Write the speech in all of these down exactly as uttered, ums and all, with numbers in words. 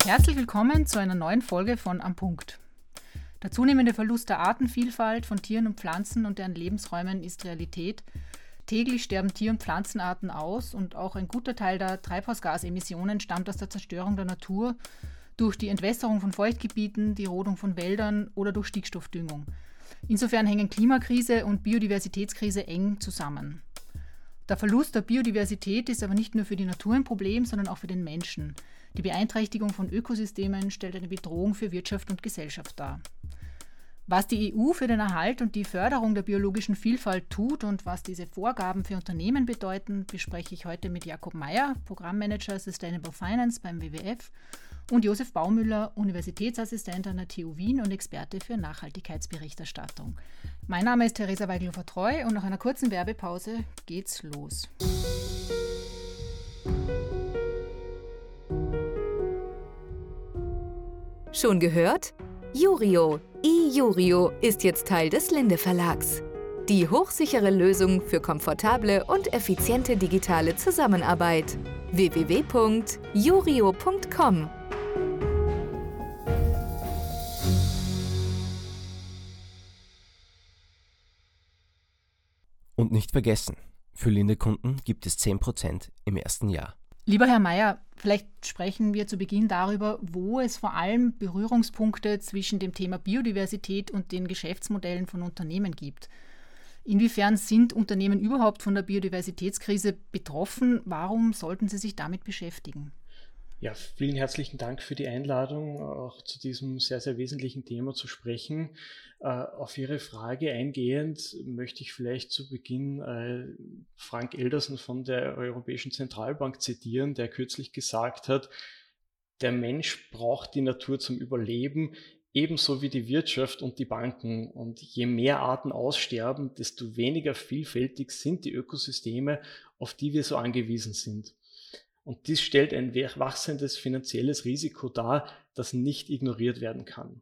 Herzlich willkommen zu einer neuen Folge von Am Punkt. Der zunehmende Verlust der Artenvielfalt von Tieren und Pflanzen und deren Lebensräumen ist Realität. Täglich sterben Tier- und Pflanzenarten aus und auch ein guter Teil der Treibhausgasemissionen stammt aus der Zerstörung der Natur durch die Entwässerung von Feuchtgebieten, die Rodung von Wäldern oder durch Stickstoffdüngung. Insofern hängen Klimakrise und Biodiversitätskrise eng zusammen. Der Verlust der Biodiversität ist aber nicht nur für die Natur ein Problem, sondern auch für den Menschen. Die Beeinträchtigung von Ökosystemen stellt eine Bedrohung für Wirtschaft und Gesellschaft dar. Was die E U für den Erhalt und die Förderung der biologischen Vielfalt tut und was diese Vorgaben für Unternehmen bedeuten, bespreche ich heute mit Jakob Meyer, Programmmanager Sustainable Finance beim W W F, und Josef Baumüller, Universitätsassistent an der T U Wien und Experte für Nachhaltigkeitsberichterstattung. Mein Name ist Theresa Weigl-Vertreu und nach einer kurzen Werbepause geht's los. Schon gehört? Jurio, iJurio ist jetzt Teil des Linde Verlags. Die hochsichere Lösung für komfortable und effiziente digitale Zusammenarbeit. w w w punkt jurio punkt com. Und nicht vergessen, für Linde-Kunden gibt es zehn Prozent im ersten Jahr. Lieber Herr Meyer, vielleicht sprechen wir zu Beginn darüber, wo es vor allem Berührungspunkte zwischen dem Thema Biodiversität und den Geschäftsmodellen von Unternehmen gibt. Inwiefern sind Unternehmen überhaupt von der Biodiversitätskrise betroffen? Warum sollten sie sich damit beschäftigen? Ja, vielen herzlichen Dank für die Einladung, auch zu diesem sehr, sehr wesentlichen Thema zu sprechen. Äh, auf Ihre Frage eingehend möchte ich vielleicht zu Beginn äh, Frank Elderson von der Europäischen Zentralbank zitieren, der kürzlich gesagt hat, der Mensch braucht die Natur zum Überleben, ebenso wie die Wirtschaft und die Banken. Und je mehr Arten aussterben, desto weniger vielfältig sind die Ökosysteme, auf die wir so angewiesen sind. Und dies stellt ein wachsendes finanzielles Risiko dar, das nicht ignoriert werden kann.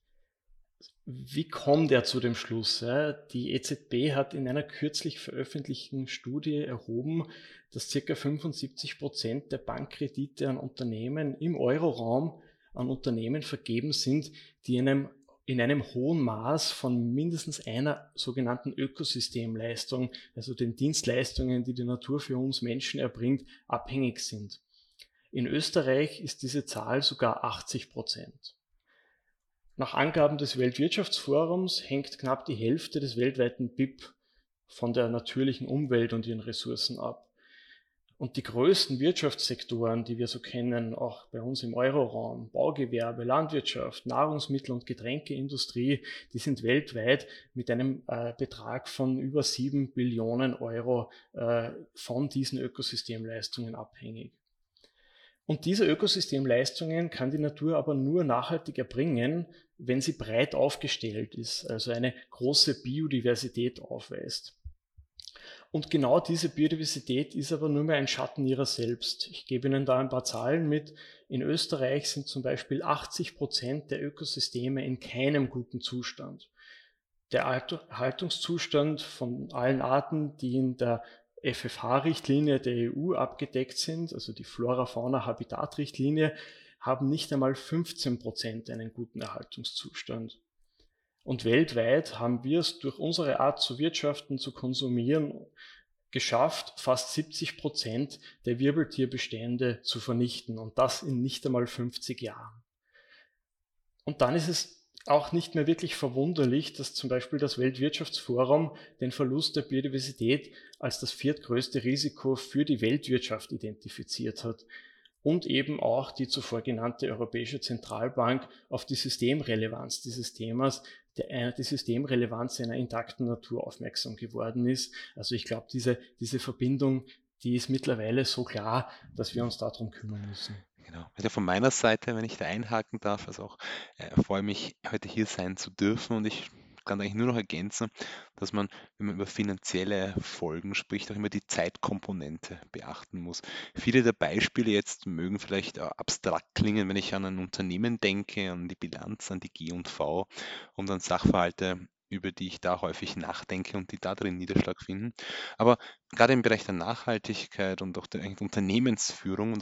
Wie kommt er zu dem Schluss? Die E Z B hat in einer kürzlich veröffentlichten Studie erhoben, dass ca. fünfundsiebzig Prozent der Bankkredite an Unternehmen im Euroraum an Unternehmen vergeben sind, die in einem in einem hohen Maß von mindestens einer sogenannten Ökosystemleistung, also den Dienstleistungen, die die Natur für uns Menschen erbringt, abhängig sind. In Österreich ist diese Zahl sogar achtzig Prozent. Nach Angaben des Weltwirtschaftsforums hängt knapp die Hälfte des weltweiten B I P von der natürlichen Umwelt und ihren Ressourcen ab. Und die größten Wirtschaftssektoren, die wir so kennen, auch bei uns im Euroraum, Baugewerbe, Landwirtschaft, Nahrungsmittel- und Getränkeindustrie, die sind weltweit mit einem äh, Betrag von über sieben Billionen Euro äh, von diesen Ökosystemleistungen abhängig. Und diese Ökosystemleistungen kann die Natur aber nur nachhaltig erbringen, wenn sie breit aufgestellt ist, also eine große Biodiversität aufweist. Und genau diese Biodiversität ist aber nur mehr ein Schatten ihrer selbst. Ich gebe Ihnen da ein paar Zahlen mit. In Österreich sind zum Beispiel achtzig Prozent der Ökosysteme in keinem guten Zustand. Der Erhaltungszustand von allen Arten, die in der F F H-Richtlinie der E U abgedeckt sind, also die Flora-Fauna-Habitat-Richtlinie, haben nicht einmal fünfzehn Prozent einen guten Erhaltungszustand. Und weltweit haben wir es durch unsere Art zu wirtschaften, zu konsumieren, geschafft, fast siebzig Prozent der Wirbeltierbestände zu vernichten und das in nicht einmal fünfzig Jahren. Und dann ist es auch nicht mehr wirklich verwunderlich, dass zum Beispiel das Weltwirtschaftsforum den Verlust der Biodiversität als das viertgrößte Risiko für die Weltwirtschaft identifiziert hat. Und eben auch die zuvor genannte Europäische Zentralbank auf die Systemrelevanz dieses Themas, der, die Systemrelevanz einer intakten Natur aufmerksam geworden ist. Also ich glaube, diese, diese Verbindung, die ist mittlerweile so klar, dass wir uns darum kümmern müssen. Genau. Also von meiner Seite, wenn ich da einhaken darf, also auch äh, freue mich, heute hier sein zu dürfen und ich kann eigentlich nur noch ergänzen, dass man, wenn man über finanzielle Folgen spricht, auch immer die Zeitkomponente beachten muss. Viele der Beispiele jetzt mögen vielleicht äh, abstrakt klingen, wenn ich an ein Unternehmen denke, an die Bilanz, an die G und V und an Sachverhalte, über die ich da häufig nachdenke und die da drin Niederschlag finden. Aber gerade im Bereich der Nachhaltigkeit und auch der eigentlich Unternehmensführung und auch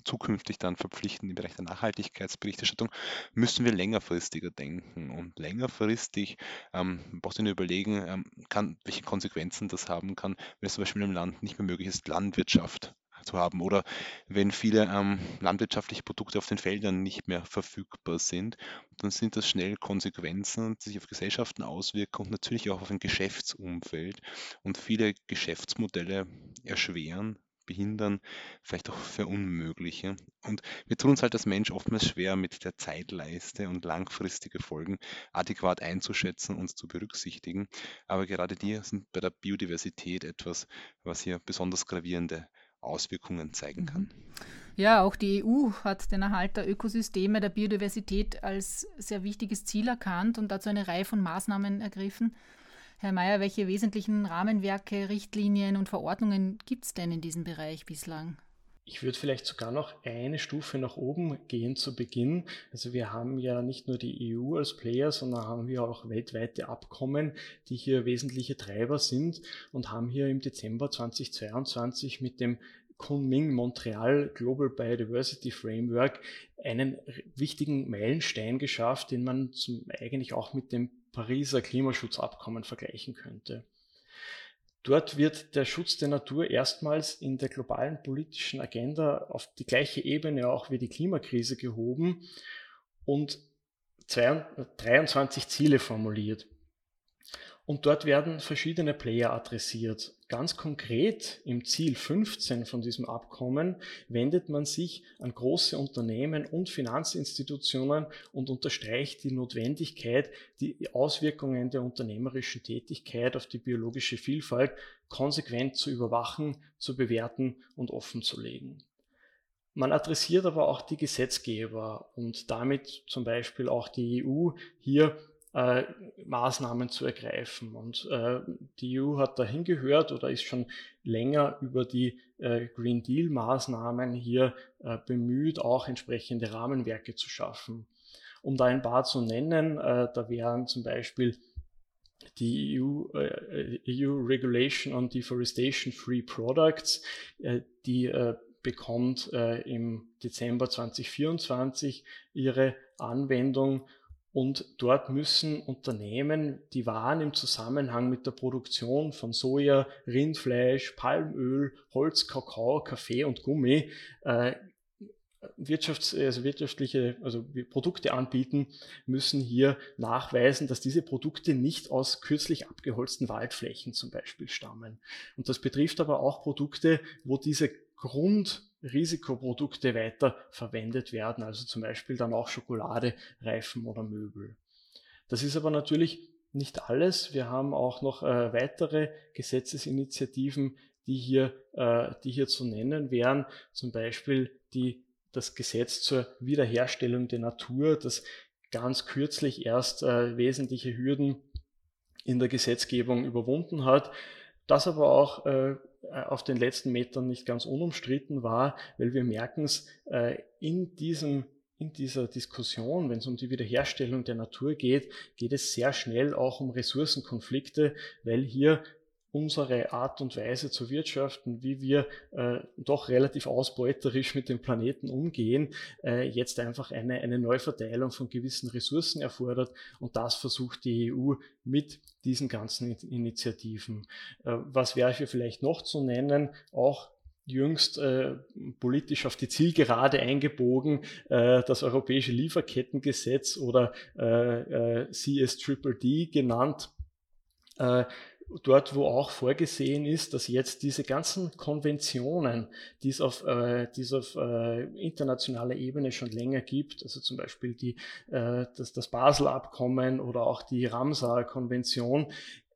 zukünftig dann verpflichtend im Bereich der Nachhaltigkeitsberichterstattung, müssen wir längerfristiger denken. Und längerfristig ähm, brauchst du dir überlegen, ähm, kann, welche Konsequenzen das haben kann, wenn es zum Beispiel in einem Land nicht mehr möglich ist, Landwirtschaft zu haben oder wenn viele ähm, landwirtschaftliche Produkte auf den Feldern nicht mehr verfügbar sind, dann sind das schnell Konsequenzen, die sich auf Gesellschaften auswirken und natürlich auch auf ein Geschäftsumfeld und viele Geschäftsmodelle erschweren, behindern, vielleicht auch verunmöglichen. Und wir tun uns halt als Mensch oftmals schwer, mit der Zeitleiste und langfristige Folgen adäquat einzuschätzen und zu berücksichtigen. Aber gerade die sind bei der Biodiversität etwas, was hier besonders gravierende Auswirkungen zeigen kann. Ja, auch die E U hat den Erhalt der Ökosysteme, der Biodiversität als sehr wichtiges Ziel erkannt und dazu eine Reihe von Maßnahmen ergriffen. Herr Mayer, welche wesentlichen Rahmenwerke, Richtlinien und Verordnungen gibt es denn in diesem Bereich bislang? Ich würde vielleicht sogar noch eine Stufe nach oben gehen zu Beginn. Also wir haben ja nicht nur die E U als Player, sondern haben wir auch weltweite Abkommen, die hier wesentliche Treiber sind und haben hier im Dezember zweitausendzweiundzwanzig mit dem Kunming-Montreal Global Biodiversity Framework einen wichtigen Meilenstein geschafft, den man zum, eigentlich auch mit dem Pariser Klimaschutzabkommen vergleichen könnte. Dort wird der Schutz der Natur erstmals in der globalen politischen Agenda auf die gleiche Ebene auch wie die Klimakrise gehoben und dreiundzwanzig Ziele formuliert. Und dort werden verschiedene Player adressiert. Ganz konkret im Ziel fünfzehn von diesem Abkommen wendet man sich an große Unternehmen und Finanzinstitutionen und unterstreicht die Notwendigkeit, die Auswirkungen der unternehmerischen Tätigkeit auf die biologische Vielfalt konsequent zu überwachen, zu bewerten und offenzulegen. Man adressiert aber auch die Gesetzgeber und damit zum Beispiel auch die E U hier Äh, Maßnahmen zu ergreifen. Und äh, die E U hat dahin gehört oder ist schon länger über die äh, Green Deal-Maßnahmen hier äh, bemüht, auch entsprechende Rahmenwerke zu schaffen. Um da ein paar zu nennen, äh, da wären zum Beispiel die E U, äh, E U Regulation on Deforestation Free Products, äh, die äh, bekommt äh, im Dezember zweitausendvierundzwanzig ihre Anwendung. Und dort müssen Unternehmen die Waren im Zusammenhang mit der Produktion von Soja, Rindfleisch, Palmöl, Holz, Kakao, Kaffee und Gummi äh, Wirtschafts-, also wirtschaftliche also Produkte anbieten, müssen hier nachweisen, dass diese Produkte nicht aus kürzlich abgeholzten Waldflächen zum Beispiel stammen. Und das betrifft aber auch Produkte, wo diese Grundrisikoprodukte weiter verwendet werden, also zum Beispiel dann auch Schokolade, Reifen oder Möbel. Das ist aber natürlich nicht alles. Wir haben auch noch äh, weitere Gesetzesinitiativen, die hier, äh, die hier zu nennen wären, zum Beispiel die, das Gesetz zur Wiederherstellung der Natur, das ganz kürzlich erst äh, wesentliche Hürden in der Gesetzgebung überwunden hat, das aber auch äh, auf den letzten Metern nicht ganz unumstritten war, weil wir merken es äh, in diesem In dieser Diskussion, wenn es um die Wiederherstellung der Natur geht, geht es sehr schnell auch um Ressourcenkonflikte, weil hier unsere Art und Weise zu wirtschaften, wie wir äh, doch relativ ausbeuterisch mit dem Planeten umgehen, äh, jetzt einfach eine, eine Neuverteilung von gewissen Ressourcen erfordert, und das versucht die E U mit diesen ganzen Initiativen. Äh, was wäre hier vielleicht noch zu nennen? Auch jüngst äh, politisch auf die Zielgerade eingebogen, äh, das Europäische Lieferkettengesetz oder äh, äh, C S D D D genannt, äh, dort wo auch vorgesehen ist, dass jetzt diese ganzen Konventionen, die es auf, äh, die es auf äh, internationaler Ebene schon länger gibt, also zum Beispiel die, äh, das, das Basel-Abkommen oder auch die Ramsar-Konvention,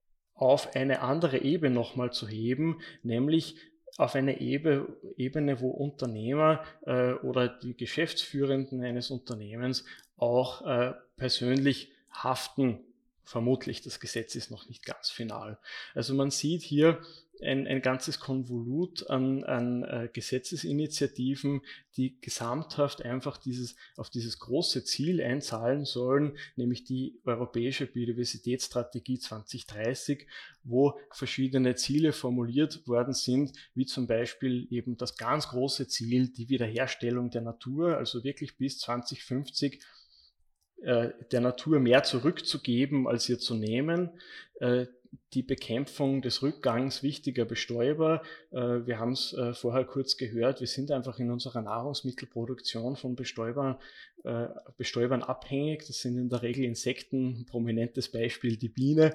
auf eine andere Ebene nochmal zu heben, nämlich auf eine Ebene, wo Unternehmer äh, oder die Geschäftsführenden eines Unternehmens auch äh, persönlich haften. Vermutlich, das Gesetz ist noch nicht ganz final. Also man sieht hier ein, ein ganzes Konvolut an, an äh, Gesetzesinitiativen, die gesamthaft einfach dieses, auf dieses große Ziel einzahlen sollen, nämlich die Europäische Biodiversitätsstrategie zwanzig dreißig, wo verschiedene Ziele formuliert worden sind, wie zum Beispiel eben das ganz große Ziel, die Wiederherstellung der Natur, also wirklich bis zwanzig fünfzig äh, der Natur mehr zurückzugeben, als ihr zu nehmen, äh, die Bekämpfung des Rückgangs wichtiger Bestäuber. Wir haben es vorher kurz gehört, wir sind einfach in unserer Nahrungsmittelproduktion von Bestäubern, Bestäubern abhängig. Das sind in der Regel Insekten, ein prominentes Beispiel die Biene.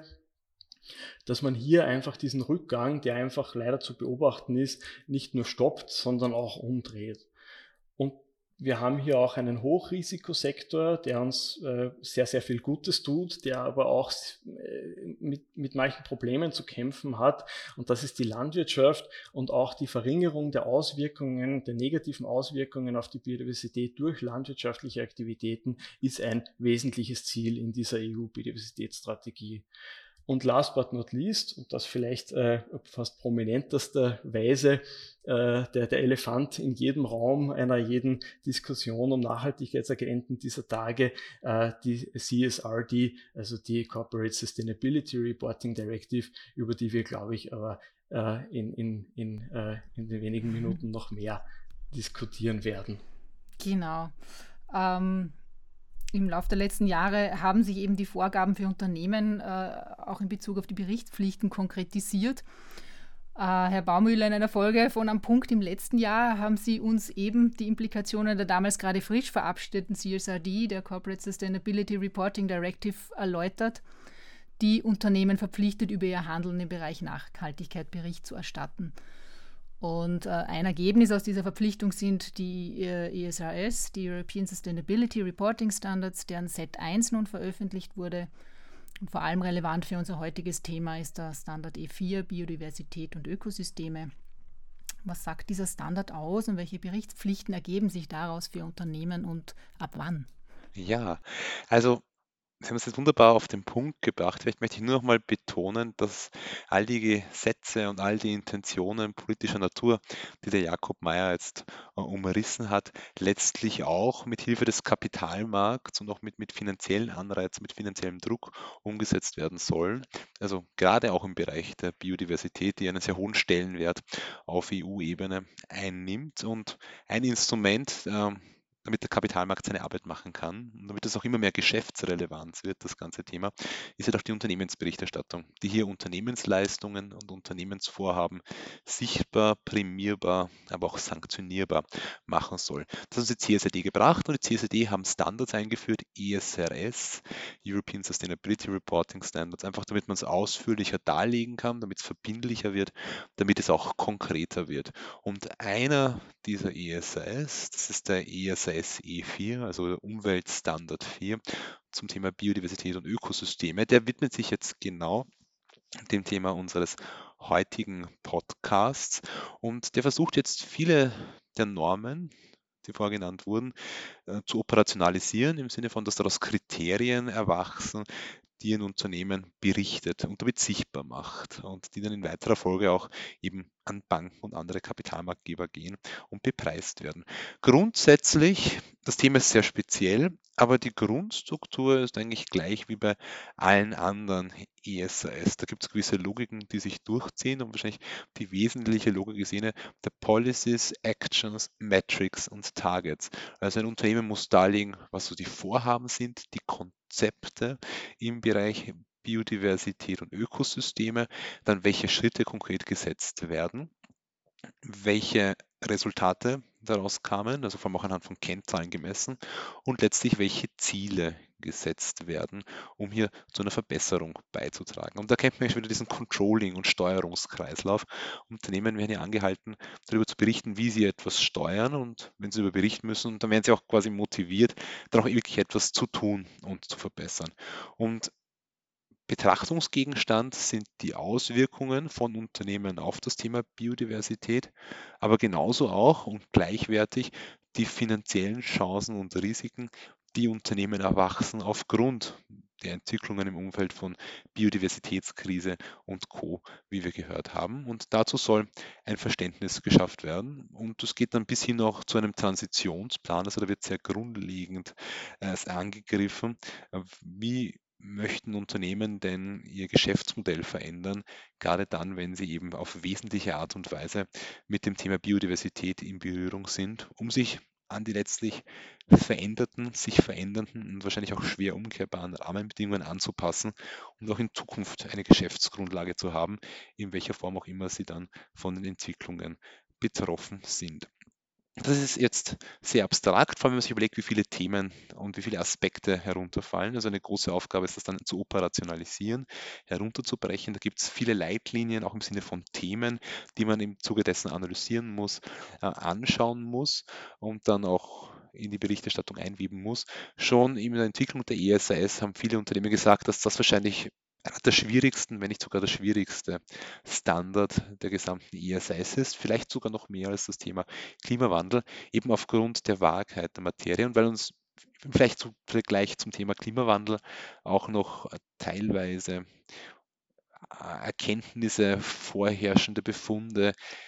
Dass man hier einfach diesen Rückgang, der einfach leider zu beobachten ist, nicht nur stoppt, sondern auch umdreht. Und wir haben hier auch einen Hochrisikosektor, der uns äh, sehr, sehr viel Gutes tut, der aber auch äh, mit, mit manchen Problemen zu kämpfen hat. Und das ist die Landwirtschaft und auch die Verringerung der Auswirkungen, der negativen Auswirkungen auf die Biodiversität durch landwirtschaftliche Aktivitäten ist ein wesentliches Ziel in dieser E U-Biodiversitätsstrategie. Und last but not least, und das vielleicht äh, fast prominentesterweise, äh, der, der Elefant in jedem Raum einer jeden Diskussion um Nachhaltigkeitsagenten dieser Tage, äh, die C S R D, also die Corporate Sustainability Reporting Directive, über die wir, glaube ich, aber äh, in, in, in, äh, in den wenigen Minuten noch mehr diskutieren werden. Genau. Ähm Im Laufe der letzten Jahre haben sich eben die Vorgaben für Unternehmen äh, auch in Bezug auf die Berichtspflichten konkretisiert. Äh, Herr Baumüller, in einer Folge von Am Punkt im letzten Jahr haben Sie uns eben die Implikationen der damals gerade frisch verabschiedeten C S R D, der Corporate Sustainability Reporting Directive, erläutert, die Unternehmen verpflichtet, über ihr Handeln im Bereich Nachhaltigkeit Bericht zu erstatten. Und äh, ein Ergebnis aus dieser Verpflichtung sind die äh, E S R S, die European Sustainability Reporting Standards, deren Set eins nun veröffentlicht wurde. Und vor allem relevant für unser heutiges Thema ist der Standard E vier, Biodiversität und Ökosysteme. Was sagt dieser Standard aus und welche Berichtspflichten ergeben sich daraus für Unternehmen und ab wann? Ja, also Sie haben es jetzt wunderbar auf den Punkt gebracht. Vielleicht möchte ich nur noch mal betonen, dass all die Gesetze und all die Intentionen politischer Natur, die der Jakob Mayer jetzt äh, umrissen hat, letztlich auch mit Hilfe des Kapitalmarkts und auch mit, mit finanziellen Anreizen, mit finanziellem Druck umgesetzt werden sollen. Also gerade auch im Bereich der Biodiversität, die einen sehr hohen Stellenwert auf E U-Ebene einnimmt. Und ein Instrument, äh, damit der Kapitalmarkt seine Arbeit machen kann und damit es auch immer mehr Geschäftsrelevanz wird, das ganze Thema, ist halt auch die Unternehmensberichterstattung, die hier Unternehmensleistungen und Unternehmensvorhaben sichtbar, prämierbar, aber auch sanktionierbar machen soll. Das hat uns die C S R D gebracht und die C S R D haben Standards eingeführt, E S R S, European Sustainability Reporting Standards, einfach damit man es ausführlicher darlegen kann, damit es verbindlicher wird, damit es auch konkreter wird. Und einer dieser E S R S, das ist der E S R S E vier, also der Umweltstandard vier zum Thema Biodiversität und Ökosysteme. Der widmet sich jetzt genau dem Thema unseres heutigen Podcasts und der versucht jetzt viele der Normen, die vorher genannt wurden, äh, zu operationalisieren, im Sinne von, dass daraus Kriterien erwachsen, die ein Unternehmen berichtet und damit sichtbar macht und die dann in weiterer Folge auch eben an Banken und andere Kapitalmarktgeber gehen und bepreist werden. Grundsätzlich, das Thema ist sehr speziell, aber die Grundstruktur ist eigentlich gleich wie bei allen anderen E S R S. Da gibt es gewisse Logiken, die sich durchziehen und wahrscheinlich die wesentliche Logik ist jene der Policies, Actions, Metrics und Targets. Also ein Unternehmen muss darlegen, was so die Vorhaben sind, die Konzepte im Bereich Biodiversität und Ökosysteme, dann welche Schritte konkret gesetzt werden, welche Resultate daraus kamen, also vor allem auch anhand von Kennzahlen gemessen und letztlich welche Ziele gesetzt werden, um hier zu einer Verbesserung beizutragen. Und da kennt man wieder diesen Controlling- und Steuerungskreislauf. Unternehmen werden ja angehalten, darüber zu berichten, wie sie etwas steuern und wenn sie darüber berichten müssen, dann werden sie auch quasi motiviert, dann auch wirklich etwas zu tun und zu verbessern. Und Betrachtungsgegenstand sind die Auswirkungen von Unternehmen auf das Thema Biodiversität, aber genauso auch und gleichwertig die finanziellen Chancen und Risiken, Die Unternehmen erwachsen aufgrund der Entwicklungen im Umfeld von Biodiversitätskrise und Co., wie wir gehört haben. Und dazu soll ein Verständnis geschafft werden. Und das geht dann bis hin auch zu einem Transitionsplan. Also da wird sehr grundlegend äh, angegriffen, äh, wie möchten Unternehmen denn ihr Geschäftsmodell verändern, gerade dann, wenn sie eben auf wesentliche Art und Weise mit dem Thema Biodiversität in Berührung sind, um sich an die letztlich veränderten, sich verändernden und wahrscheinlich auch schwer umkehrbaren Rahmenbedingungen anzupassen und auch in Zukunft eine Geschäftsgrundlage zu haben, in welcher Form auch immer sie dann von den Entwicklungen betroffen sind. Das ist jetzt sehr abstrakt, vor allem wenn man sich überlegt, wie viele Themen und wie viele Aspekte herunterfallen. Also eine große Aufgabe ist das dann zu operationalisieren, herunterzubrechen. Da gibt es viele Leitlinien, auch im Sinne von Themen, die man im Zuge dessen analysieren muss, äh, anschauen muss und dann auch in die Berichterstattung einweben muss. Schon in der Entwicklung der E S A S haben viele Unternehmen gesagt, dass das wahrscheinlich einer der schwierigsten, wenn nicht sogar der schwierigste Standard der gesamten E S A S ist, vielleicht sogar noch mehr als das Thema Klimawandel, eben aufgrund der Wahrheit der Materie und weil uns vielleicht zum Vergleich zum Thema Klimawandel auch noch teilweise Erkenntnisse, vorherrschende Befunde,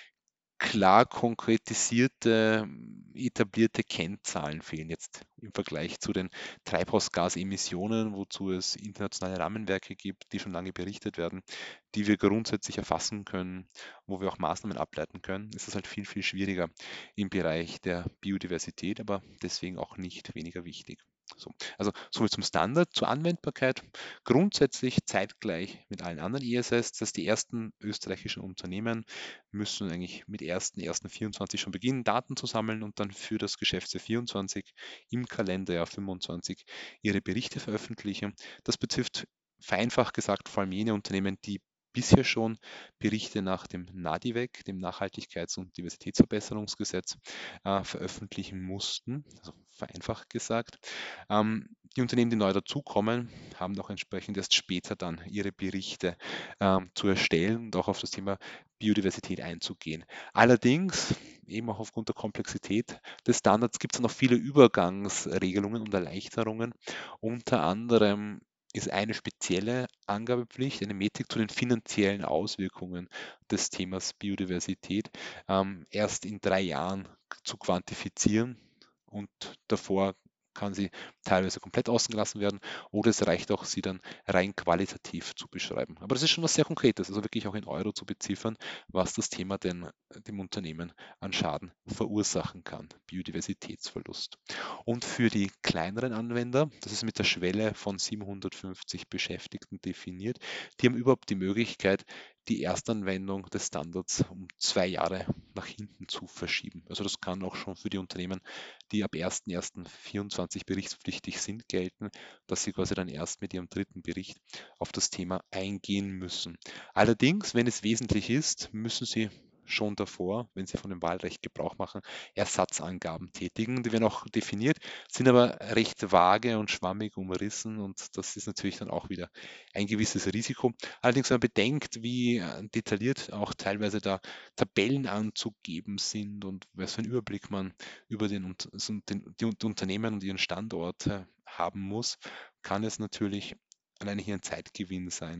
klar konkretisierte, etablierte Kennzahlen fehlen jetzt im Vergleich zu den Treibhausgasemissionen, wozu es internationale Rahmenwerke gibt, die schon lange berichtet werden, die wir grundsätzlich erfassen können, wo wir auch Maßnahmen ableiten können. Ist es halt viel, viel schwieriger im Bereich der Biodiversität, aber deswegen auch nicht weniger wichtig. So, also soviel zum Standard, zur Anwendbarkeit. Grundsätzlich zeitgleich mit allen anderen E S S, dass die ersten österreichischen Unternehmen müssen eigentlich mit ersten ersten vierundzwanzig schon beginnen, Daten zu sammeln und dann für das Geschäftsjahr vierundzwanzig im Kalenderjahr fünfundzwanzig ihre Berichte veröffentlichen. Das betrifft vereinfacht gesagt vor allem jene Unternehmen, die bisher schon Berichte nach dem NADIVEC, dem Nachhaltigkeits- und Diversitätsverbesserungsgesetz, äh, veröffentlichen mussten, also vereinfacht gesagt. Ähm, die Unternehmen, die neu dazukommen, haben auch entsprechend erst später dann ihre Berichte ähm, zu erstellen und auch auf das Thema Biodiversität einzugehen. Allerdings, eben auch aufgrund der Komplexität des Standards, gibt es noch viele Übergangsregelungen und Erleichterungen. Unter anderem ist eine spezielle Angabepflicht, eine Metrik zu den finanziellen Auswirkungen des Themas Biodiversität ähm, erst in drei Jahren zu quantifizieren und davor kann sie teilweise komplett außen gelassen werden oder es reicht auch, sie dann rein qualitativ zu beschreiben. Aber das ist schon was sehr Konkretes, also wirklich auch in Euro zu beziffern, was das Thema denn dem Unternehmen an Schaden verursachen kann, Biodiversitätsverlust. Und für die kleineren Anwender, das ist mit der Schwelle von siebenhundertfünfzig Beschäftigten definiert, die haben überhaupt die Möglichkeit, die Erstanwendung des Standards um zwei Jahre nach hinten zu verschieben. Also das kann auch schon für die Unternehmen, die ab ersten ersten vierundzwanzig berichtspflichtig sind, gelten, dass sie quasi dann erst mit ihrem dritten Bericht auf das Thema eingehen müssen. Allerdings, wenn es wesentlich ist, müssen sie schon davor, wenn sie von dem Wahlrecht Gebrauch machen, Ersatzangaben tätigen. Die werden auch definiert, sind aber recht vage und schwammig umrissen und das ist natürlich dann auch wieder ein gewisses Risiko. Allerdings, wenn man bedenkt, wie detailliert auch teilweise da Tabellen anzugeben sind und was für einen Überblick man über den, den, die Unternehmen und ihren Standort haben muss, kann es natürlich alleine hier ein Zeitgewinn sein,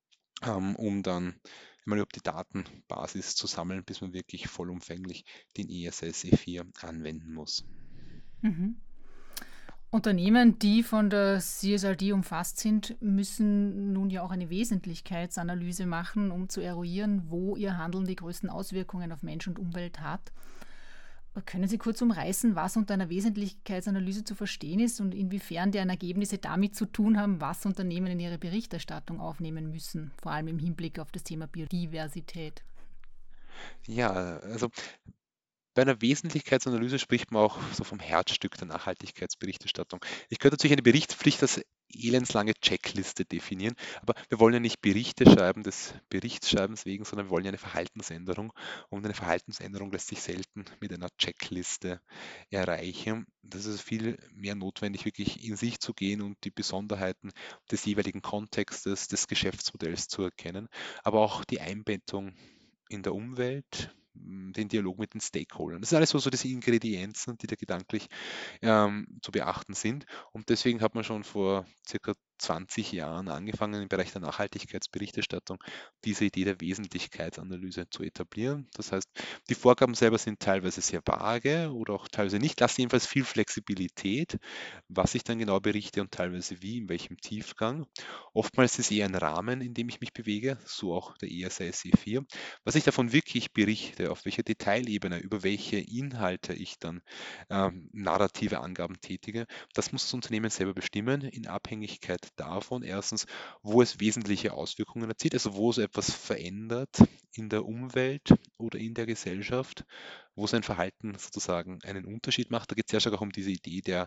um dann mal über die Datenbasis zu sammeln, bis man wirklich vollumfänglich den E S S E vier anwenden muss. Mhm. Unternehmen, die von der C S R D umfasst sind, müssen nun ja auch eine Wesentlichkeitsanalyse machen, um zu eruieren, wo ihr Handeln die größten Auswirkungen auf Mensch und Umwelt hat. Können Sie kurz umreißen, was unter einer Wesentlichkeitsanalyse zu verstehen ist und inwiefern deren Ergebnisse damit zu tun haben, was Unternehmen in ihre Berichterstattung aufnehmen müssen, vor allem im Hinblick auf das Thema Biodiversität? Ja, also bei einer Wesentlichkeitsanalyse spricht man auch so vom Herzstück der Nachhaltigkeitsberichterstattung. Ich könnte natürlich eine Berichtspflicht als elendslange Checkliste definieren, aber wir wollen ja nicht Berichte schreiben des Berichtsschreibens wegen, sondern wir wollen ja eine Verhaltensänderung und eine Verhaltensänderung lässt sich selten mit einer Checkliste erreichen. Das ist viel mehr notwendig, wirklich in sich zu gehen und die Besonderheiten des jeweiligen Kontextes, des Geschäftsmodells zu erkennen, aber auch die Einbettung in der Umwelt, den Dialog mit den Stakeholdern. Das sind alles so, so diese Ingredienzen, die da gedanklich ähm, zu beachten sind. Und deswegen hat man schon vor circa zwanzig Jahren angefangen, im Bereich der Nachhaltigkeitsberichterstattung diese Idee der Wesentlichkeitsanalyse zu etablieren. Das heißt, die Vorgaben selber sind teilweise sehr vage oder auch teilweise nicht, lassen jedenfalls viel Flexibilität, was ich dann genau berichte und teilweise wie, in welchem Tiefgang. Oftmals ist es eher ein Rahmen, in dem ich mich bewege, so auch der E S A S E vier. Was ich davon wirklich berichte, auf welcher Detailebene, über welche Inhalte ich dann ähm, narrative Angaben tätige, das muss das Unternehmen selber bestimmen, in Abhängigkeit davon, erstens, wo es wesentliche Auswirkungen erzielt, also wo es etwas verändert in der Umwelt oder in der Gesellschaft, wo sein Verhalten sozusagen einen Unterschied macht. Da geht es sehr stark auch um diese Idee der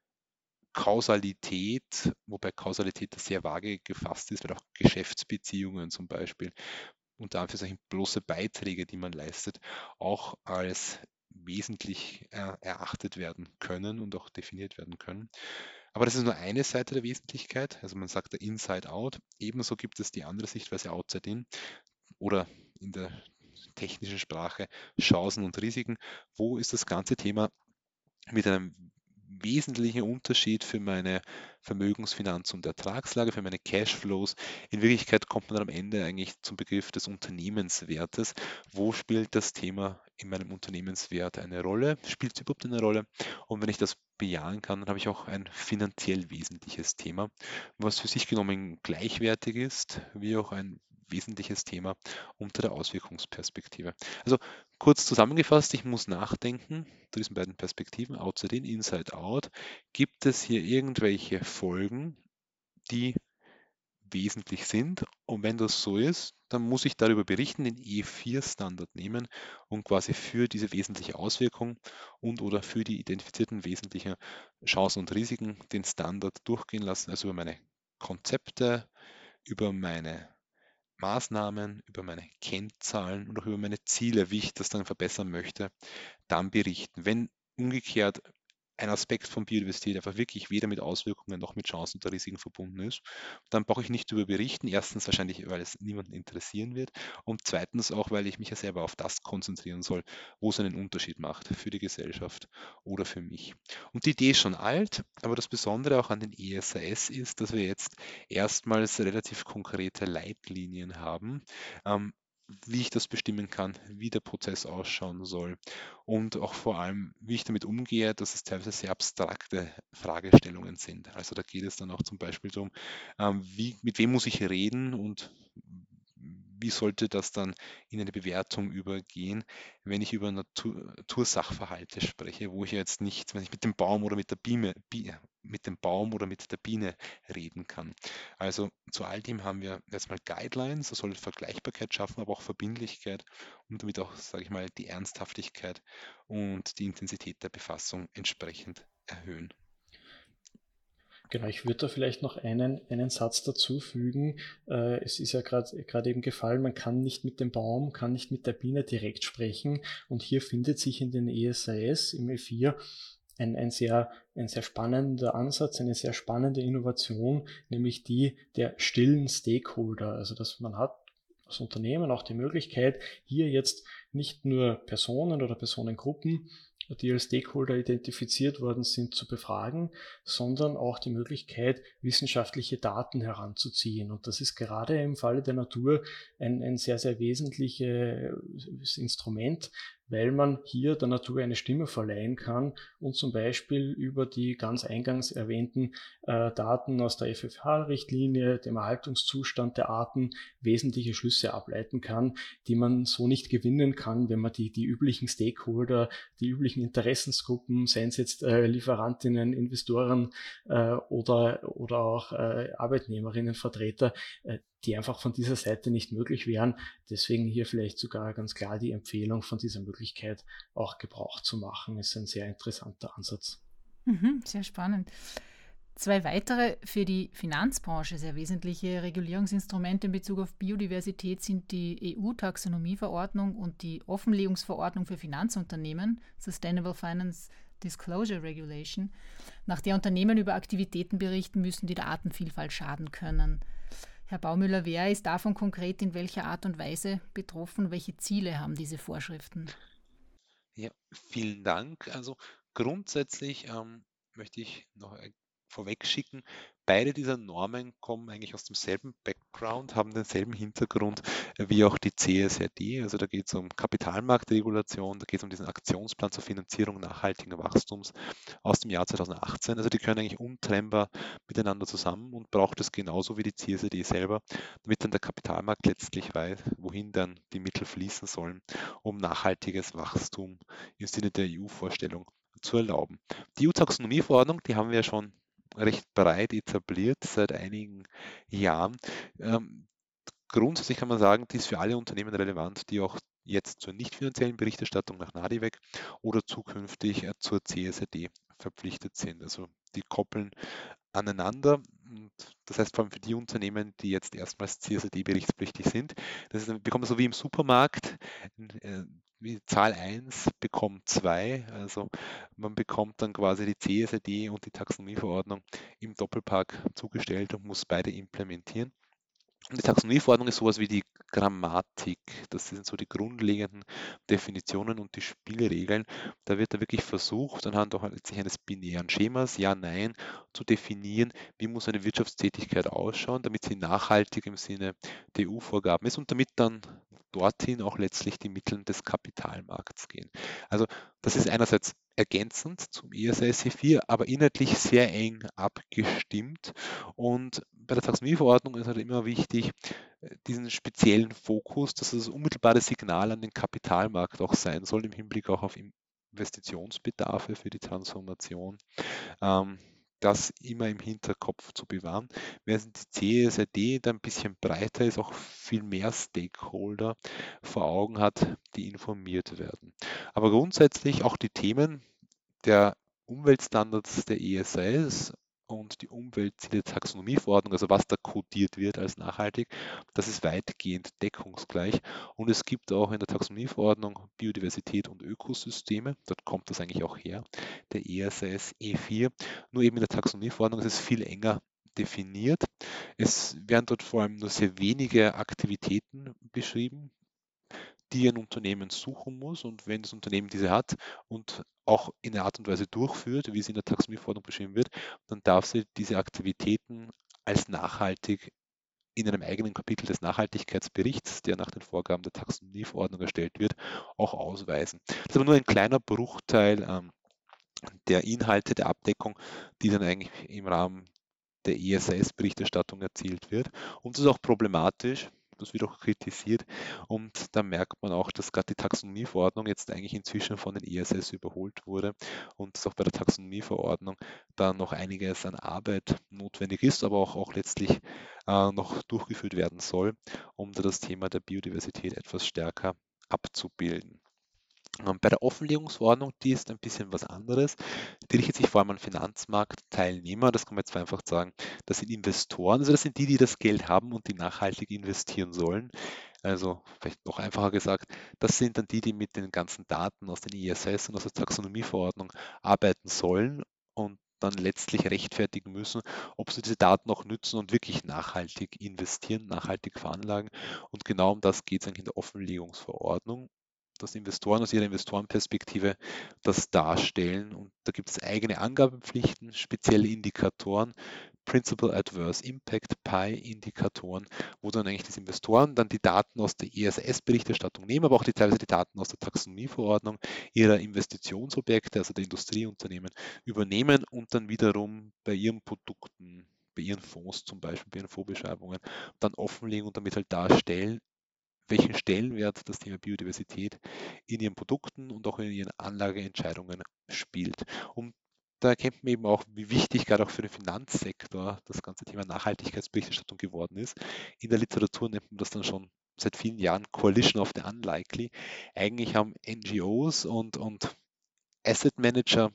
Kausalität, wobei Kausalität sehr vage gefasst ist, weil auch Geschäftsbeziehungen zum Beispiel, unter Anführungszeichen bloße Beiträge, die man leistet, auch als wesentlich äh, erachtet werden können und auch definiert werden können. Aber das ist nur eine Seite der Wesentlichkeit, also man sagt da Inside Out. Ebenso gibt es die andere Sichtweise Outside In oder in der technischen Sprache Chancen und Risiken. Wo ist das ganze Thema mit einem wesentlichen Unterschied für meine Vermögens-, Finanz- und Ertragslage, für meine Cashflows. In Wirklichkeit kommt man dann am Ende eigentlich zum Begriff des Unternehmenswertes. Wo spielt das Thema in meinem Unternehmenswert eine Rolle? Spielt es überhaupt eine Rolle? Und wenn ich das bejahen kann, dann habe ich auch ein finanziell wesentliches Thema, was für sich genommen gleichwertig ist, wie auch ein wesentliches Thema unter der Auswirkungsperspektive. Also kurz zusammengefasst, ich muss nachdenken zu diesen beiden Perspektiven, Outside In, Inside Out. Gibt es hier irgendwelche Folgen, die wesentlich sind? Und wenn das so ist, dann muss ich darüber berichten, den E vier Standard nehmen und quasi für diese wesentliche Auswirkung und oder für die identifizierten wesentlichen Chancen und Risiken den Standard durchgehen lassen, also über meine Konzepte, über meine Maßnahmen, über meine Kennzahlen und auch über meine Ziele, wie ich das dann verbessern möchte, dann berichten. Wenn umgekehrt ein Aspekt von Biodiversität einfach wirklich weder mit Auswirkungen noch mit Chancen oder Risiken verbunden ist, dann brauche ich nicht darüber berichten. Erstens wahrscheinlich, weil es niemanden interessieren wird und zweitens auch, weil ich mich ja selber auf das konzentrieren soll, wo es einen Unterschied macht für die Gesellschaft oder für mich. Und die Idee ist schon alt, aber das Besondere auch an den E S A S ist, dass wir jetzt erstmals relativ konkrete Leitlinien haben, ähm, wie ich das bestimmen kann, wie der Prozess ausschauen soll und auch vor allem, wie ich damit umgehe, dass es teilweise sehr abstrakte Fragestellungen sind. Also da geht es dann auch zum Beispiel darum, ähm, wie, mit wem muss ich reden und wie sollte das dann in eine Bewertung übergehen, wenn ich über Natur, Natursachverhalte spreche, wo ich jetzt nicht, wenn ich mit dem Baum oder mit der Biene, Biene, mit dem Baum oder mit der Biene reden kann. Also zu all dem haben wir jetzt mal Guidelines, das soll Vergleichbarkeit schaffen, aber auch Verbindlichkeit und damit auch, sage ich mal, die Ernsthaftigkeit und die Intensität der Befassung entsprechend erhöhen. Genau, ich würde da vielleicht noch einen, einen Satz dazu fügen. Äh, es ist ja gerade gerade eben gefallen, man kann nicht mit dem Baum, kann nicht mit der Biene direkt sprechen. Und hier findet sich in den E S A S im E vier ein, ein, sehr, ein sehr spannender Ansatz, eine sehr spannende Innovation, nämlich die der stillen Stakeholder. Also dass man hat als Unternehmen auch die Möglichkeit, hier jetzt nicht nur Personen oder Personengruppen, die als Stakeholder identifiziert worden sind, zu befragen, sondern auch die Möglichkeit, wissenschaftliche Daten heranzuziehen. Und das ist gerade im Falle der Natur ein, ein sehr, sehr wesentliches Instrument, weil man hier der Natur eine Stimme verleihen kann und zum Beispiel über die ganz eingangs erwähnten äh, Daten aus der F F H-Richtlinie, dem Erhaltungszustand der Arten, wesentliche Schlüsse ableiten kann, die man so nicht gewinnen kann, wenn man die, die üblichen Stakeholder, die üblichen Interessensgruppen, seien es jetzt äh, Lieferantinnen, Investoren äh, oder, oder auch äh, Arbeitnehmerinnenvertreter, äh, die einfach von dieser Seite nicht möglich wären. Deswegen hier vielleicht sogar ganz klar die Empfehlung, von dieser Möglichkeit auch Gebrauch zu machen, ist ein sehr interessanter Ansatz. Mhm, sehr spannend. Zwei weitere für die Finanzbranche sehr wesentliche Regulierungsinstrumente in Bezug auf Biodiversität sind die E U-Taxonomieverordnung und die Offenlegungsverordnung für Finanzunternehmen, Sustainable Finance Disclosure Regulation, nach der Unternehmen über Aktivitäten berichten müssen, die der Artenvielfalt schaden können. Herr Baumüller, wer ist davon konkret in welcher Art und Weise betroffen? Welche Ziele haben diese Vorschriften? Ja, vielen Dank. Also grundsätzlich ähm, möchte ich noch äh, vorweg schicken, beide dieser Normen kommen eigentlich aus demselben Background, haben denselben Hintergrund äh, wie auch die C S R D. Also da geht es um Kapitalmarktregulation, da geht es um diesen Aktionsplan zur Finanzierung nachhaltigen Wachstums aus dem Jahr zweitausendachtzehn. Also die gehören eigentlich untrennbar miteinander zusammen und braucht es genauso wie die C S R D selber, damit dann der Kapitalmarkt letztlich weiß, wohin dann die Mittel fließen sollen, um nachhaltiges Wachstum im Sinne der E U-Vorstellung zu erlauben. Die E U-Taxonomieverordnung, die haben wir ja schon recht breit etabliert seit einigen Jahren. Ähm, grundsätzlich kann man sagen, die ist für alle Unternehmen relevant, die auch jetzt zur nicht finanziellen Berichterstattung nach NADIVEC oder zukünftig äh, zur C S R D verpflichtet sind. Also die koppeln aneinander. Und das heißt vor allem für die Unternehmen, die jetzt erstmals C S R D-berichtspflichtig sind. Das ist, bekommt man so wie im Supermarkt, äh, wie Zahl eins bekommt zwei. Also man bekommt dann quasi die C S R D und die Taxonomieverordnung im Doppelpack zugestellt und muss beide implementieren. Und die Taxonomieverordnung ist sowas wie die Grammatik. Das sind so die grundlegenden Definitionen und die Spielregeln. Da wird da wirklich versucht, anhand auch letztlich eines binären Schemas, ja, nein, zu definieren, wie muss eine Wirtschaftstätigkeit ausschauen, damit sie nachhaltig im Sinne der E U-Vorgaben ist und damit dann dorthin auch letztlich die Mittel des Kapitalmarkts gehen. Also das ist einerseits ergänzend zum E S S vier, aber inhaltlich sehr eng abgestimmt. Und bei der Taxonomieverordnung ist halt immer wichtig, diesen speziellen Fokus, dass das unmittelbare Signal an den Kapitalmarkt auch sein soll, im Hinblick auch auf Investitionsbedarfe für die Transformation. Ähm, das immer im Hinterkopf zu bewahren, während die C S R D da ein bisschen breiter ist, auch viel mehr Stakeholder vor Augen hat, die informiert werden. Aber grundsätzlich auch die Themen der Umweltstandards der E S S und die Umweltziele der Taxonomieverordnung, also was da kodiert wird als nachhaltig, das ist weitgehend deckungsgleich. Und es gibt auch in der Taxonomieverordnung Biodiversität und Ökosysteme, dort kommt das eigentlich auch her, der E S S E vier. Nur eben in der Taxonomieverordnung ist es viel enger definiert. Es werden dort vor allem nur sehr wenige Aktivitäten beschrieben, die ein Unternehmen suchen muss, und wenn das Unternehmen diese hat und auch in der Art und Weise durchführt, wie es in der Taxonomieverordnung beschrieben wird, dann darf sie diese Aktivitäten als nachhaltig in einem eigenen Kapitel des Nachhaltigkeitsberichts, der nach den Vorgaben der Taxonomieverordnung erstellt wird, auch ausweisen. Das ist aber nur ein kleiner Bruchteil ähm, der Inhalte der Abdeckung, die dann eigentlich im Rahmen der E S S-Berichterstattung erzielt wird. Und das ist auch problematisch, das wird auch kritisiert, und da merkt man auch, dass gerade die Taxonomieverordnung jetzt eigentlich inzwischen von den E S S überholt wurde und dass auch bei der Taxonomieverordnung da noch einiges an Arbeit notwendig ist, aber auch, auch letztlich äh, noch durchgeführt werden soll, um da das Thema der Biodiversität etwas stärker abzubilden. Bei der Offenlegungsverordnung, die ist ein bisschen was anderes. Die richtet sich vor allem an Finanzmarktteilnehmer. Das kann man jetzt einfach sagen. Das sind Investoren, also das sind die, die das Geld haben und die nachhaltig investieren sollen. Also vielleicht noch einfacher gesagt, das sind dann die, die mit den ganzen Daten aus den E S S und aus der Taxonomieverordnung arbeiten sollen und dann letztlich rechtfertigen müssen, ob sie diese Daten auch nützen und wirklich nachhaltig investieren, nachhaltig veranlagen. Und genau um das geht es eigentlich in der Offenlegungsverordnung, dass Investoren aus ihrer Investorenperspektive das darstellen. Und da gibt es eigene Angabepflichten, spezielle Indikatoren, Principal Adverse Impact, P I-Indikatoren, wo dann eigentlich die Investoren dann die Daten aus der E S S-Berichterstattung nehmen, aber auch die, teilweise die Daten aus der Taxonomieverordnung ihrer Investitionsobjekte, also der Industrieunternehmen, übernehmen und dann wiederum bei ihren Produkten, bei ihren Fonds zum Beispiel, bei ihren Fondsbeschreibungen dann offenlegen und damit halt darstellen, welchen Stellenwert das Thema Biodiversität in ihren Produkten und auch in ihren Anlageentscheidungen spielt. Und da erkennt man eben auch, wie wichtig gerade auch für den Finanzsektor das ganze Thema Nachhaltigkeitsberichterstattung geworden ist. In der Literatur nennt man das dann schon seit vielen Jahren Coalition of the Unlikely. Eigentlich haben N G Os und, und Asset Manager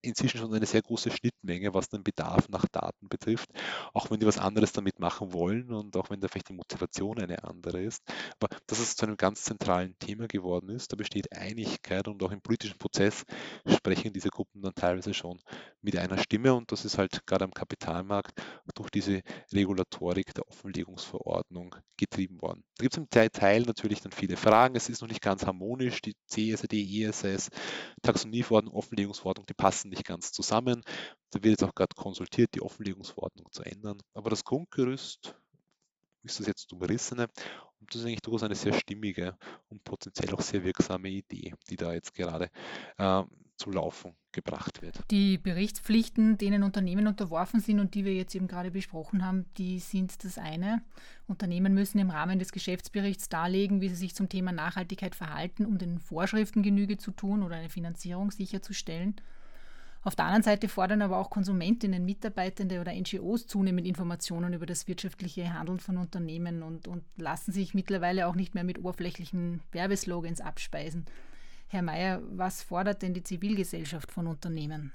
inzwischen schon eine sehr große Schnittmenge, was den Bedarf nach Daten betrifft, auch wenn die was anderes damit machen wollen und auch wenn da vielleicht die Motivation eine andere ist. Aber dass es zu einem ganz zentralen Thema geworden ist, da besteht Einigkeit und auch im politischen Prozess sprechen diese Gruppen dann teilweise schon mit einer Stimme und das ist halt gerade am Kapitalmarkt durch diese Regulatorik der Offenlegungsverordnung getrieben worden. Da gibt es im Detail natürlich dann viele Fragen, es ist noch nicht ganz harmonisch, die C S R D, E S S, Taxonomieverordnung, Offenlegungsverordnung, die passen nicht ganz zusammen. Da wird jetzt auch gerade konsultiert, die Offenlegungsverordnung zu ändern. Aber das Grundgerüst ist das jetzt umrissene und das ist eigentlich durchaus eine sehr stimmige und potenziell auch sehr wirksame Idee, die da jetzt gerade äh, zu Laufen gebracht wird. Die Berichtspflichten, denen Unternehmen unterworfen sind und die wir jetzt eben gerade besprochen haben, die sind das eine. Unternehmen müssen im Rahmen des Geschäftsberichts darlegen, wie sie sich zum Thema Nachhaltigkeit verhalten, um den Vorschriften Genüge zu tun oder eine Finanzierung sicherzustellen. Auf der anderen Seite fordern aber auch Konsumentinnen, Mitarbeitende oder N G Os zunehmend Informationen über das wirtschaftliche Handeln von Unternehmen und, und lassen sich mittlerweile auch nicht mehr mit oberflächlichen Werbeslogans abspeisen. Herr Meyer, was fordert denn die Zivilgesellschaft von Unternehmen?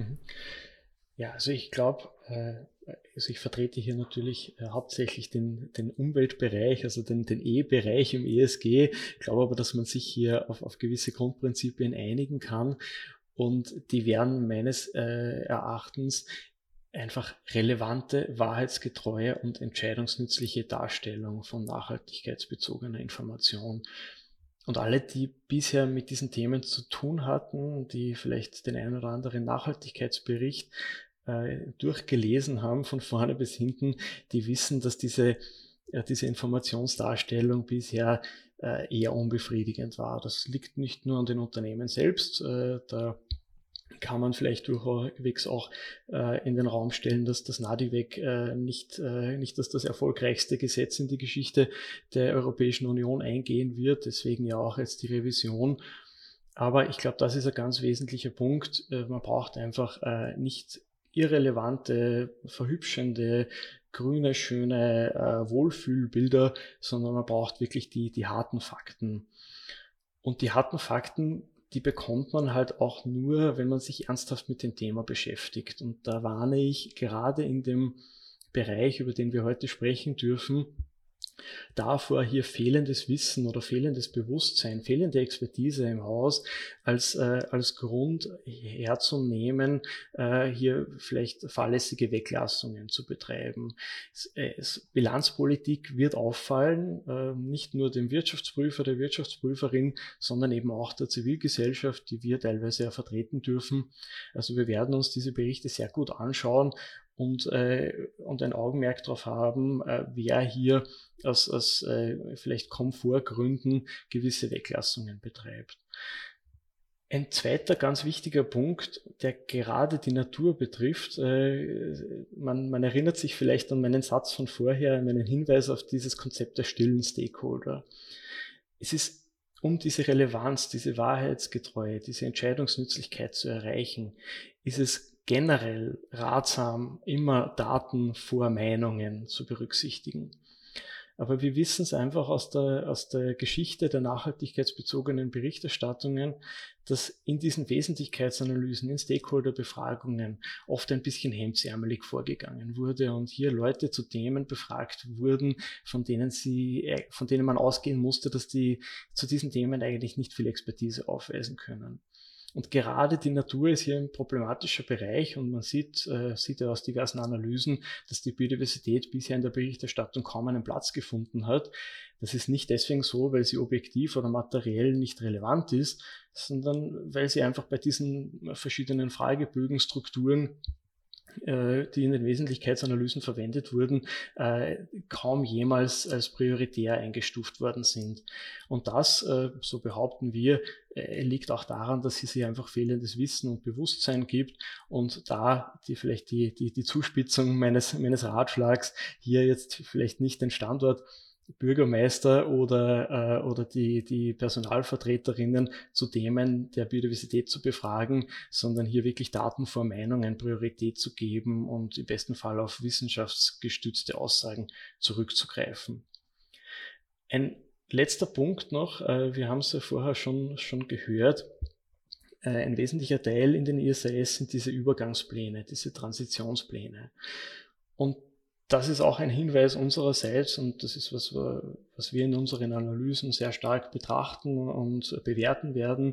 Ja, also ich glaube, also ich vertrete hier natürlich hauptsächlich den, den Umweltbereich, also den, den E-Bereich im E S G. Ich glaube aber, dass man sich hier auf, auf gewisse Grundprinzipien einigen kann. Und die wären meines äh, Erachtens einfach relevante, wahrheitsgetreue und entscheidungsnützliche Darstellung von nachhaltigkeitsbezogener Information. Und alle, die bisher mit diesen Themen zu tun hatten, die vielleicht den einen oder anderen Nachhaltigkeitsbericht äh, durchgelesen haben, von vorne bis hinten, die wissen, dass diese, äh, diese Informationsdarstellung bisher äh, eher unbefriedigend war. Das liegt nicht nur an den Unternehmen selbst, äh, da kann man vielleicht durchwegs auch äh, in den Raum stellen, dass das NADIVEC äh, nicht, äh, nicht dass das erfolgreichste Gesetz in die Geschichte der Europäischen Union eingehen wird, deswegen ja auch jetzt die Revision. Aber ich glaube, das ist ein ganz wesentlicher Punkt. Äh, man braucht einfach äh, nicht irrelevante, verhübschende, grüne, schöne äh, Wohlfühlbilder, sondern man braucht wirklich die, die harten Fakten. Und die harten Fakten, die bekommt man halt auch nur, wenn man sich ernsthaft mit dem Thema beschäftigt. Und da warne ich gerade in dem Bereich, über den wir heute sprechen dürfen, davor hier fehlendes Wissen oder fehlendes Bewusstsein, fehlende Expertise im Haus als, äh, als Grund herzunehmen, äh, hier vielleicht fahrlässige Weglassungen zu betreiben. Es, es, Bilanzpolitik wird auffallen, äh, nicht nur dem Wirtschaftsprüfer, der Wirtschaftsprüferin, sondern eben auch der Zivilgesellschaft, die wir teilweise ja vertreten dürfen. Also wir werden uns diese Berichte sehr gut anschauen und, äh, und ein Augenmerk darauf haben, äh, wer hier aus, aus äh, vielleicht Komfortgründen gewisse Weglassungen betreibt. Ein zweiter ganz wichtiger Punkt, der gerade die Natur betrifft, äh, man, man erinnert sich vielleicht an meinen Satz von vorher, an meinen Hinweis auf dieses Konzept der stillen Stakeholder. Es ist, um diese Relevanz, diese Wahrheitsgetreue, diese Entscheidungsnützlichkeit zu erreichen, ist es generell ratsam, immer Daten vor Meinungen zu berücksichtigen. Aber wir wissen es einfach aus der, aus der Geschichte der nachhaltigkeitsbezogenen Berichterstattungen, dass in diesen Wesentlichkeitsanalysen, in Stakeholder-Befragungen oft ein bisschen hemdsärmelig vorgegangen wurde und hier Leute zu Themen befragt wurden, von denen sie, von denen man ausgehen musste, dass die zu diesen Themen eigentlich nicht viel Expertise aufweisen können. Und gerade die Natur ist hier ein problematischer Bereich und man sieht, äh, sieht ja aus diversen Analysen, dass die Biodiversität bisher in der Berichterstattung kaum einen Platz gefunden hat. Das ist nicht deswegen so, weil sie objektiv oder materiell nicht relevant ist, sondern weil sie einfach bei diesen verschiedenen Fragebögenstrukturen, die in den Wesentlichkeitsanalysen verwendet wurden, kaum jemals als prioritär eingestuft worden sind. Und das, so behaupten wir, liegt auch daran, dass es hier einfach fehlendes Wissen und Bewusstsein gibt und da die vielleicht die, die, die Zuspitzung meines, meines Ratschlags hier jetzt vielleicht nicht den Standort Bürgermeister oder, äh, oder die, die Personalvertreterinnen zu Themen der Biodiversität zu befragen, sondern hier wirklich Daten vor Meinungen Priorität zu geben und im besten Fall auf wissenschaftsgestützte Aussagen zurückzugreifen. Ein letzter Punkt noch, äh, wir haben es ja vorher schon, schon gehört, ein wesentlicher Teil in den I S S sind diese Übergangspläne, diese Transitionspläne. Und das ist auch ein Hinweis unsererseits, und das ist, was wir, was wir in unseren Analysen sehr stark betrachten und bewerten werden,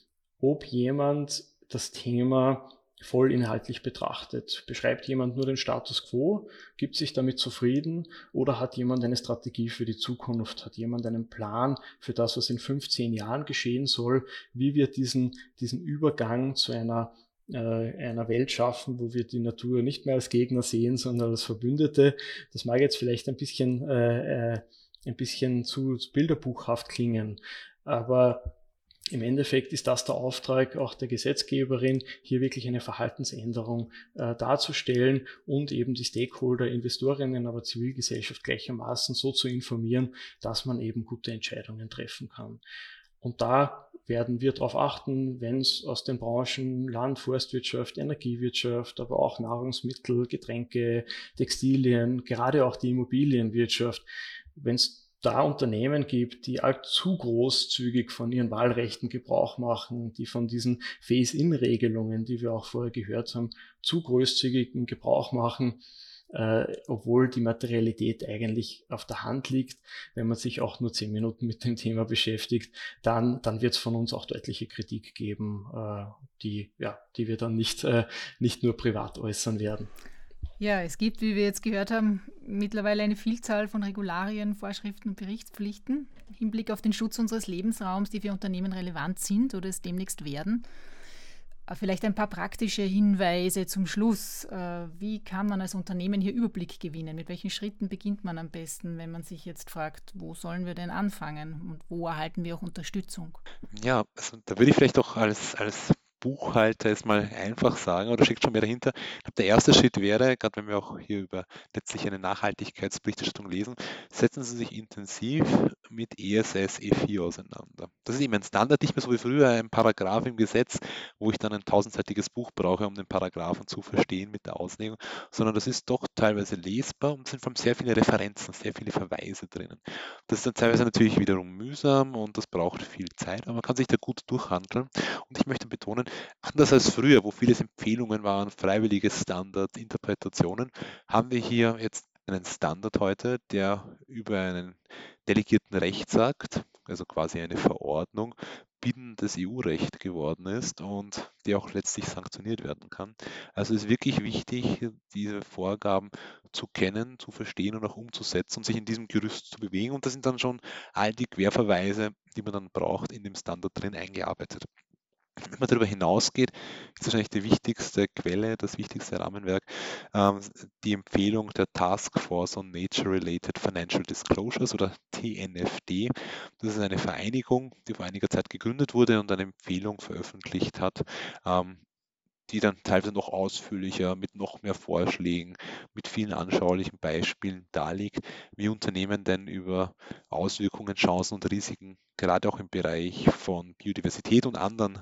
ob jemand das Thema voll inhaltlich betrachtet. Beschreibt jemand nur den Status quo, gibt sich damit zufrieden, oder hat jemand eine Strategie für die Zukunft? Hat jemand einen Plan für das, was in fünfzehn Jahren geschehen soll? Wie wir diesen, diesen Übergang zu einer, äh, einer Welt schaffen, wo wir die Natur nicht mehr als Gegner sehen, sondern als Verbündete? Das mag jetzt vielleicht ein bisschen, äh, äh, ein bisschen zu, zu bilderbuchhaft klingen, aber im Endeffekt ist das der Auftrag auch der Gesetzgeberin, hier wirklich eine Verhaltensänderung äh, darzustellen und eben die Stakeholder, Investorinnen, aber Zivilgesellschaft gleichermaßen so zu informieren, dass man eben gute Entscheidungen treffen kann. Und da werden wir darauf achten, wenn es aus den Branchen Land-, Forstwirtschaft, Energiewirtschaft, aber auch Nahrungsmittel, Getränke, Textilien, gerade auch die Immobilienwirtschaft, wenn es da Unternehmen gibt, die allzu großzügig von ihren Wahlrechten Gebrauch machen, die von diesen Phase-in-Regelungen, die wir auch vorher gehört haben, zu großzügigen Gebrauch machen, äh, obwohl die Materialität eigentlich auf der Hand liegt. Wenn man sich auch nur zehn Minuten mit dem Thema beschäftigt, dann, dann wird es von uns auch deutliche Kritik geben, äh, die, ja, die wir dann nicht, äh, nicht nur privat äußern werden. Ja, es gibt, wie wir jetzt gehört haben, mittlerweile eine Vielzahl von Regularien, Vorschriften und Berichtspflichten im Hinblick auf den Schutz unseres Lebensraums, die für Unternehmen relevant sind oder es demnächst werden. Vielleicht ein paar praktische Hinweise zum Schluss. Wie kann man als Unternehmen hier Überblick gewinnen? Mit welchen Schritten beginnt man am besten, wenn man sich jetzt fragt, wo sollen wir denn anfangen und wo erhalten wir auch Unterstützung? Ja, also da würde ich vielleicht auch als, als Buchhalter jetzt mal einfach sagen, oder steckt schon mehr dahinter. Ich glaube, der erste Schritt wäre, gerade wenn wir auch hier über letztlich eine Nachhaltigkeitsberichterstattung lesen, setzen Sie sich intensiv mit E S S E vier auseinander. Das ist eben ein Standard, nicht mehr so wie früher ein Paragraph im Gesetz, wo ich dann ein tausendseitiges Buch brauche, um den Paragraphen zu verstehen mit der Auslegung, sondern das ist doch teilweise lesbar und es sind vor allem sehr viele Referenzen, sehr viele Verweise drinnen. Das ist dann teilweise natürlich wiederum mühsam und das braucht viel Zeit, aber man kann sich da gut durchhandeln. Und ich möchte betonen, anders als früher, wo vieles Empfehlungen waren, freiwillige Standards, Interpretationen, haben wir hier jetzt einen Standard heute, der über einen delegierten Rechtsakt, also quasi eine Verordnung, bindendes E U-Recht geworden ist und die auch letztlich sanktioniert werden kann. Also es ist wirklich wichtig, diese Vorgaben zu kennen, zu verstehen und auch umzusetzen und sich in diesem Gerüst zu bewegen. Und das sind dann schon all die Querverweise, die man dann braucht, in dem Standard drin eingearbeitet. Wenn man darüber hinausgeht, ist wahrscheinlich die wichtigste Quelle, das wichtigste Rahmenwerk, ähm, die Empfehlung der Task Force on Nature-Related Financial Disclosures oder T N F D. Das ist eine Vereinigung, die vor einiger Zeit gegründet wurde und eine Empfehlung veröffentlicht hat, ähm, die dann teilweise noch ausführlicher, mit noch mehr Vorschlägen, mit vielen anschaulichen Beispielen darlegt, wie Unternehmen denn über Auswirkungen, Chancen und Risiken, gerade auch im Bereich von Biodiversität und anderen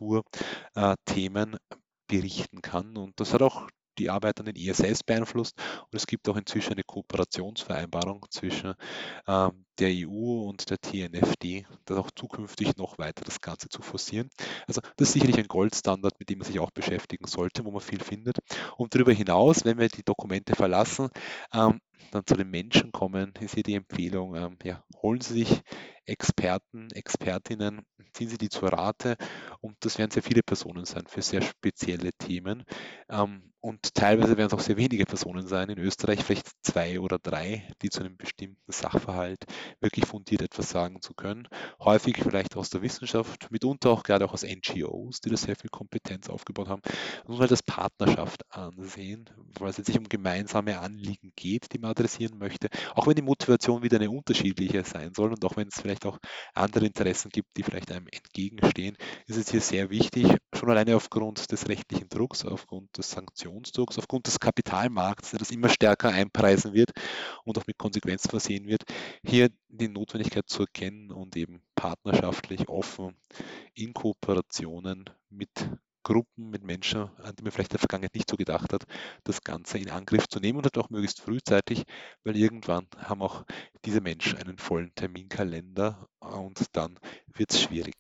Naturthemen, berichten kann. Und das hat auch die Arbeit an den E S S beeinflusst und es gibt auch inzwischen eine Kooperationsvereinbarung zwischen ähm, der E U und der T N F D, das auch zukünftig noch weiter das Ganze zu forcieren. Also das ist sicherlich ein Goldstandard, mit dem man sich auch beschäftigen sollte, wo man viel findet. Und darüber hinaus, wenn wir die Dokumente verlassen, ähm, dann zu den Menschen kommen, ist hier die Empfehlung, ähm, ja, holen Sie sich Experten, Expertinnen, ziehen Sie die zur Rate und das werden sehr viele Personen sein für sehr spezielle Themen. Ähm, und teilweise werden es auch sehr wenige Personen sein, in Österreich vielleicht zwei oder drei, die zu einem bestimmten Sachverhalt wirklich fundiert etwas sagen zu können. Häufig vielleicht aus der Wissenschaft, mitunter auch gerade auch aus N G Os, die da sehr viel Kompetenz aufgebaut haben. Das muss man halt als Partnerschaft ansehen, weil es sich um gemeinsame Anliegen geht, die man adressieren möchte. Auch wenn die Motivation wieder eine unterschiedliche sein soll und auch wenn es vielleicht auch andere Interessen gibt, die vielleicht einem entgegenstehen, ist es hier sehr wichtig, schon alleine aufgrund des rechtlichen Drucks, aufgrund des Sanktionsdrucks, aufgrund des Kapitalmarkts, der das immer stärker einpreisen wird und auch mit Konsequenzen versehen wird, hier die Notwendigkeit zu erkennen und eben partnerschaftlich, offen, in Kooperationen mit Gruppen, mit Menschen, an die man vielleicht in der Vergangenheit nicht so gedacht hat, das Ganze in Angriff zu nehmen und halt auch möglichst frühzeitig, weil irgendwann haben auch diese Menschen einen vollen Terminkalender und dann wird es schwierig.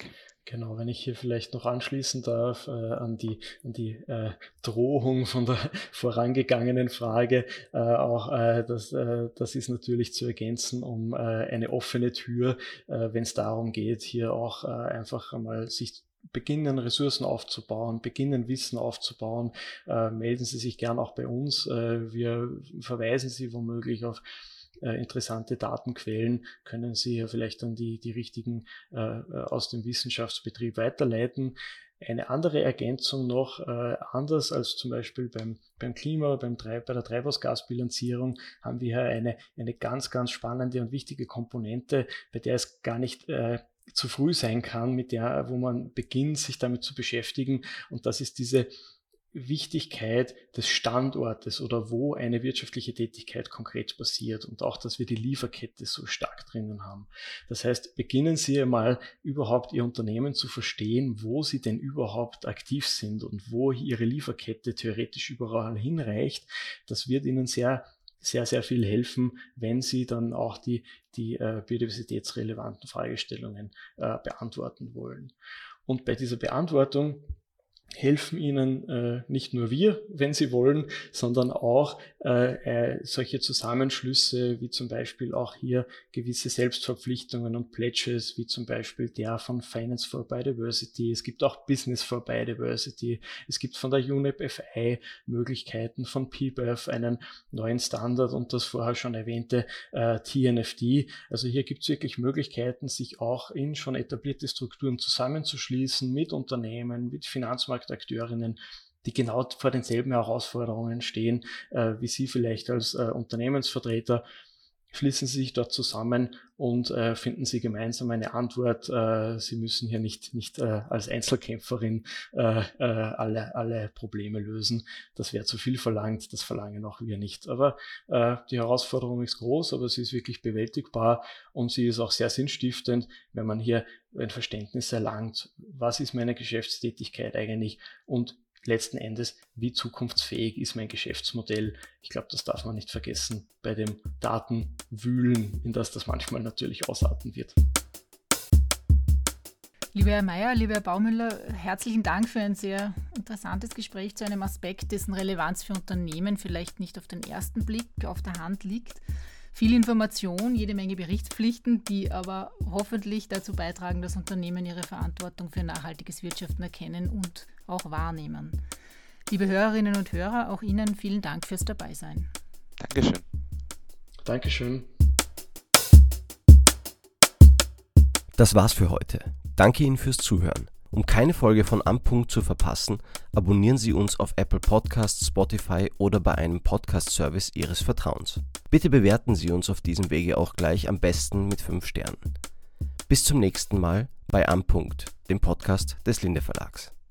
Genau, wenn ich hier vielleicht noch anschließen darf äh, an die, an die äh, Drohung von der vorangegangenen Frage, äh, auch äh, das, äh, das ist natürlich zu ergänzen um äh, eine offene Tür, äh, wenn es darum geht, hier auch äh, einfach einmal sich beginnen, Ressourcen aufzubauen, beginnen, Wissen aufzubauen, äh, melden Sie sich gern auch bei uns. Äh, wir verweisen Sie womöglich auf Äh, interessante Datenquellen, können Sie ja vielleicht dann die, die richtigen äh, aus dem Wissenschaftsbetrieb weiterleiten. Eine andere Ergänzung noch, äh, anders als zum Beispiel beim, beim Klima, beim Treib, bei der Treibhausgasbilanzierung, haben wir hier eine, eine ganz, ganz spannende und wichtige Komponente, bei der es gar nicht äh, zu früh sein kann, mit der, wo man beginnt, sich damit zu beschäftigen. Und das ist diese Wichtigkeit des Standortes oder wo eine wirtschaftliche Tätigkeit konkret passiert und auch, dass wir die Lieferkette so stark drinnen haben. Das heißt, beginnen Sie einmal überhaupt Ihr Unternehmen zu verstehen, wo Sie denn überhaupt aktiv sind und wo Ihre Lieferkette theoretisch überall hinreicht. Das wird Ihnen sehr sehr, sehr viel helfen, wenn Sie dann auch die, die äh, biodiversitätsrelevanten Fragestellungen äh, beantworten wollen. Und bei dieser Beantwortung helfen Ihnen äh, nicht nur wir, wenn Sie wollen, sondern auch äh, äh, solche Zusammenschlüsse, wie zum Beispiel auch hier gewisse Selbstverpflichtungen und Pledges, wie zum Beispiel der von Finance for Biodiversity. Es gibt auch Business for Biodiversity. Es gibt von der U N E P F I Möglichkeiten, von P B E F einen neuen Standard und das vorher schon erwähnte äh, T N F D. Also hier gibt es wirklich Möglichkeiten, sich auch in schon etablierte Strukturen zusammenzuschließen mit Unternehmen, mit Finanzmarkt Akteurinnen, die genau vor denselben Herausforderungen stehen, äh, wie Sie vielleicht als äh, Unternehmensvertreter. Schließen Sie sich dort zusammen und äh, finden Sie gemeinsam eine Antwort. Äh, Sie müssen hier nicht, nicht äh, als Einzelkämpferin äh, äh, alle, alle Probleme lösen. Das wäre zu viel verlangt, das verlangen auch wir nicht. Aber äh, die Herausforderung ist groß, aber sie ist wirklich bewältigbar und sie ist auch sehr sinnstiftend, wenn man hier ein Verständnis erlangt, was ist meine Geschäftstätigkeit eigentlich und letzten Endes, wie zukunftsfähig ist mein Geschäftsmodell. Ich glaube, das darf man nicht vergessen bei dem Datenwühlen, in das das manchmal natürlich ausarten wird. Lieber Herr Meyer, lieber Herr Baumüller, herzlichen Dank für ein sehr interessantes Gespräch zu einem Aspekt, dessen Relevanz für Unternehmen vielleicht nicht auf den ersten Blick auf der Hand liegt. Viel Information, jede Menge Berichtspflichten, die aber hoffentlich dazu beitragen, dass Unternehmen ihre Verantwortung für nachhaltiges Wirtschaften erkennen und auch wahrnehmen. Liebe Hörerinnen und Hörer, auch Ihnen vielen Dank fürs Dabeisein. Dankeschön. Dankeschön. Das war's für heute. Danke Ihnen fürs Zuhören. Um keine Folge von Am Punkt zu verpassen, abonnieren Sie uns auf Apple Podcasts, Spotify oder bei einem Podcast-Service Ihres Vertrauens. Bitte bewerten Sie uns auf diesem Wege auch gleich am besten mit fünf Sternen. Bis zum nächsten Mal bei Am Punkt, dem Podcast des Linde Verlags.